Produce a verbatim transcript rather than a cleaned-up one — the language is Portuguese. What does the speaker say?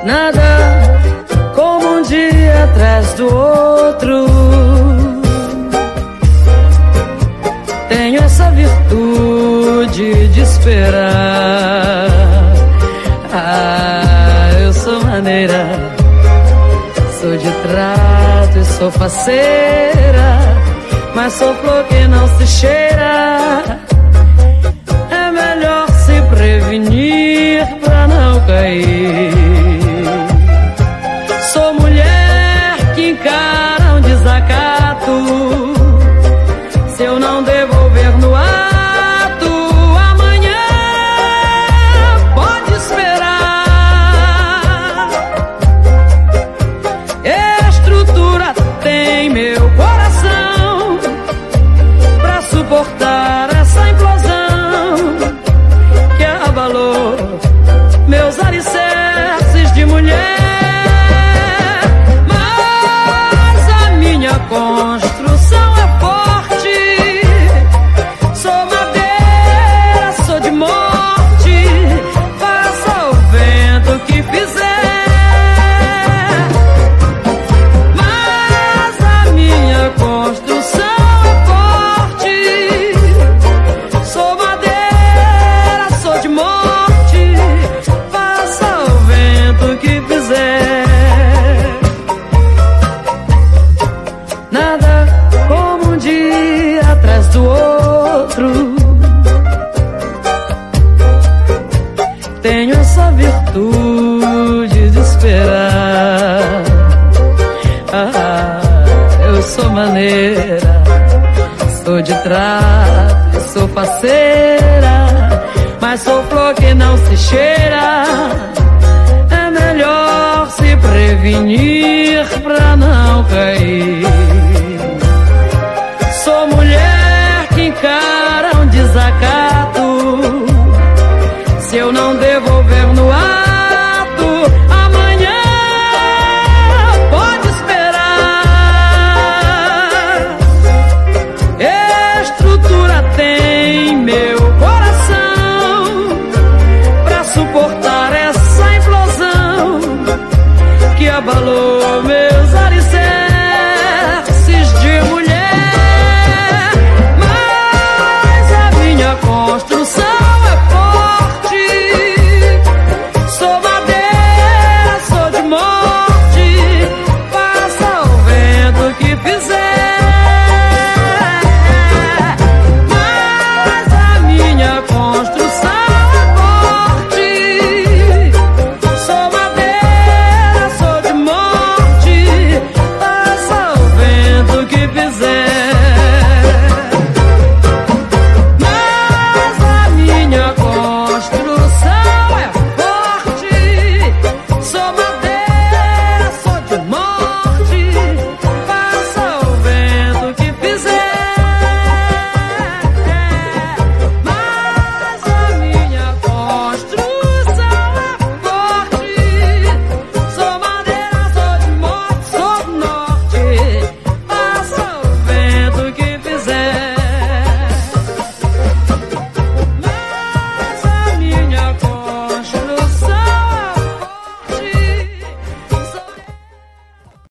Nada como um dia atrás do outro. Tenho essa virtude de esperar. Ah, eu sou maneira, sou de trato e sou faceira, mas sou flor que não se cheira. É melhor se prevenir pra não cair. Sou mulher que encara um desacato. Se eu não devolver no ato, amanhã pode esperar. Estrutura tem meu coração pra suportar essa implosão que abalou meus alicerces de mulher. Mas a minha construção é forte. Sou madeira, sou de morte. Faça o vento que fizer. Mas a minha construção é forte. Sou madeira, sou de morte. Faça o vento que fizer. Nada como um dia atrás do outro. Tenho essa virtude de esperar. Ah, eu sou maneira, sou de trato, sou faceira, mas sou flor que não se cheira.